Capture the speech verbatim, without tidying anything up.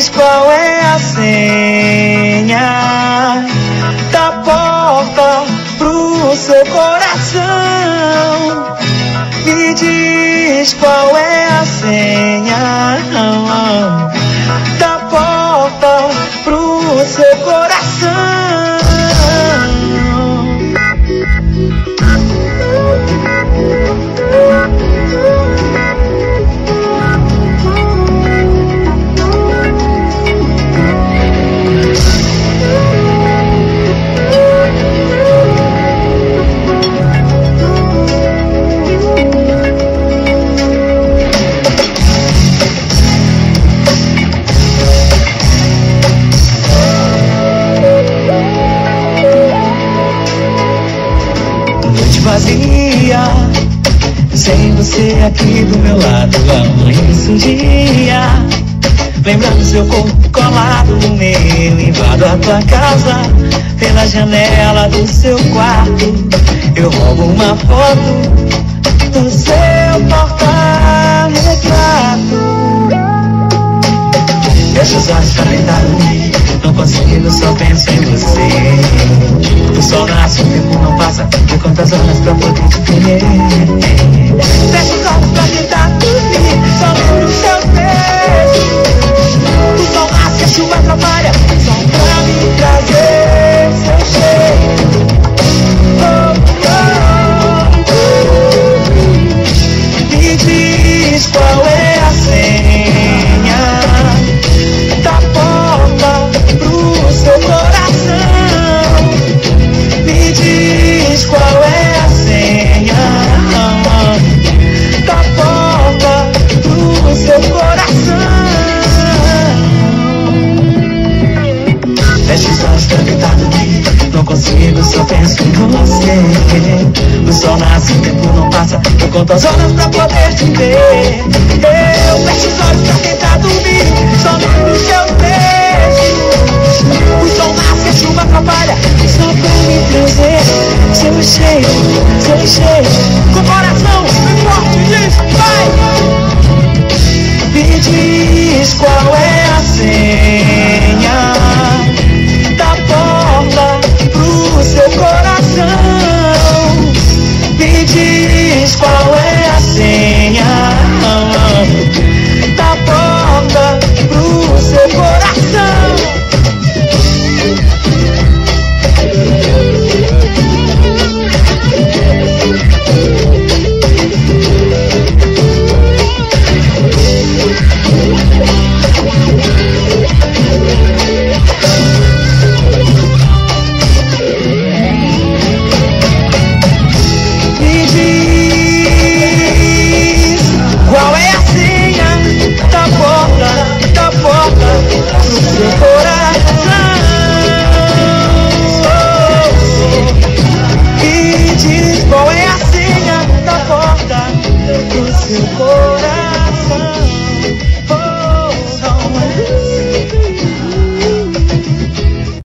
diz qual é a senha da porta pro seu coração. Me diz qual é a senha da porta pro seu coração. Vazia, sem você aqui do meu lado, amanhece um dia, lembrando seu corpo colado no meu, invado a tua casa, pela janela do seu quarto, eu roubo uma foto do seu porta-retrato. Fecho os olhos pra tentar dormir, não consigo, só penso em você. O sol nasce, o tempo não passa, de quantas horas pra poder te ver. Fecho os olhos pra tentar dormir, só lembro o seu beijo. O sol nasce, a chuva atrapalha, só pra me trazer seu cheiro. Oh, oh, oh. Me diz qual é a senha da porta pro seu coração. Me diz qual é a senha da porta pro seu coração. Fecha os olhos pra tentar dormir, não consigo, só penso em você. O sol nasce, o tempo não passa, eu conto as horas pra poder te ver. Eu fecho os olhos pra tentar dormir, só lembro o seu beijo. O sol nasce, a chuva atrapalha, só pra me trazer seu cheiro.